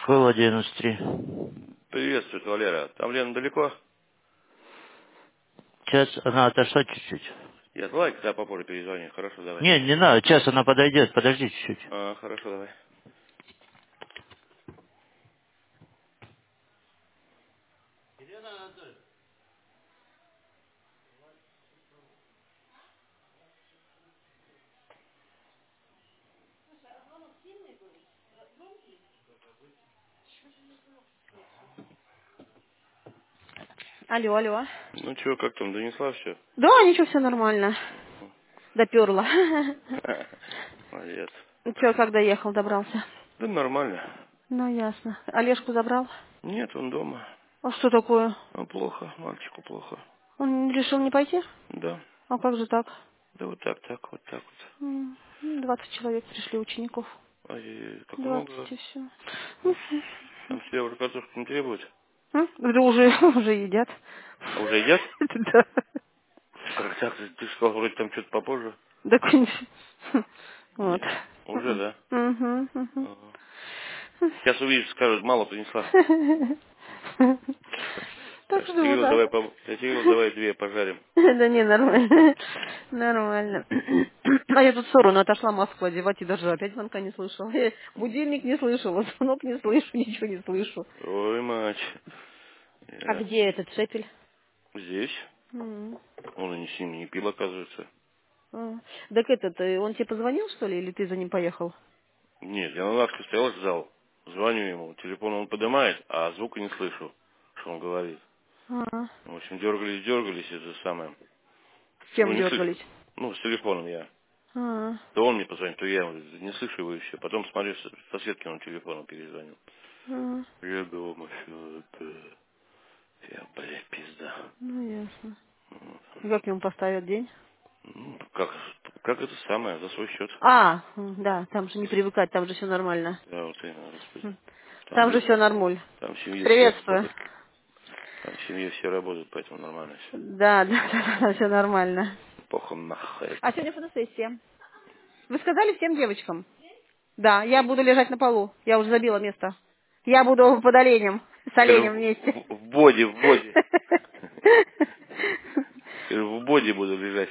Москва, 93. Приветствую, Валера. Там Лена далеко? Сейчас она отошла чуть-чуть. Я давай, когда попозже перезвоню. Хорошо, давай. Не, не надо, сейчас она подойдет, подожди чуть-чуть. Хорошо, давай. Алло, алло. Ну чё, как там, донесла все? Да, ничего, все нормально. Доперла. Молодец. Че, когда ехал, добрался? Да нормально. Ну, ясно. Олежку забрал? Нет, он дома. А что такое? Ну, плохо, мальчику плохо. Он решил не пойти? Да. А как же так? Да вот так, вот так вот. 20 человек пришли, учеников. Ай, так 20 много. и все. Там себе уже картошку не требует. Да уже, уже едят. А уже едят? Да. Как так? Ты сказал, вроде там что-то попозже. Да, конечно. Вот. Нет. Уже, да? Угу. Ага. Сейчас увидишь, скажут, мало принесла. Так Так что, что вот так. Кирилл, давай две пожарим. Да не, нормально. Нормально. А я тут в сторону отошла Москву одевать и даже опять звонка не слышала. Будильник не слышала, звонок не слышу, ничего не слышу. Ой, мать. А Ясно. где этот шепель? Здесь? М. Он и не сильно не пил, оказывается. А. Так этот, он тебе позвонил, что ли, или ты за ним поехал? Нет, я на лавке стоял, ждал. Звоню ему, телефон он поднимает, а звука не слышу, что он говорит. А. В общем, дергались, это самое. С Ну, чем не слышу. дергались? Ну, с телефоном я. А. То он мне позвонит, то я не слышу его еще. Потом смотрю, со Светкиным телефоном перезвоню. А. Я дома, все это... Я, блядь, пизда. Ну, ясно. Вот. И как ему поставят день? Ну, как это самое, за свой счет. А, да, там же не привыкать, там же все нормально. Да, вот именно, господи. М. Там, Там же все нормуль. там в семье все Приветствую. работают. Там в семье все работают, поэтому нормально все. Да, да, все нормально. Похуй нахуй. А сегодня фотосессия. Вы сказали всем девочкам? Да, я буду лежать на полу. Я уже забила место. Я буду под оленем. С Скажи, оленем вместе. в боди, в боди. Скажи, в боди буду лежать.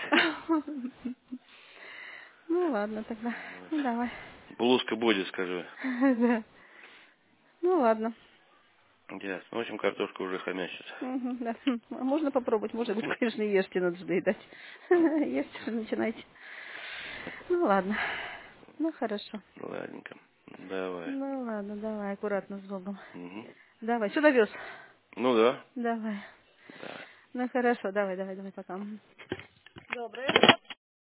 Ну ладно тогда. Вот. Ну давай. Блузка боди, скажи. Да. Ну ладно. Ясно. В общем, картошка уже хомячит. Мгм, да. А можно попробовать? Может быть, конечно, и ешьте, надо же доедать. Ешьте, что начинайте. Ну ладно. Ну хорошо. Ладненько. Давай. Ну ладно, давай, аккуратно с Богом. Угу. Давай, сюда вез. Ну да. Давай. Да. Ну хорошо, давай, пока. Доброе.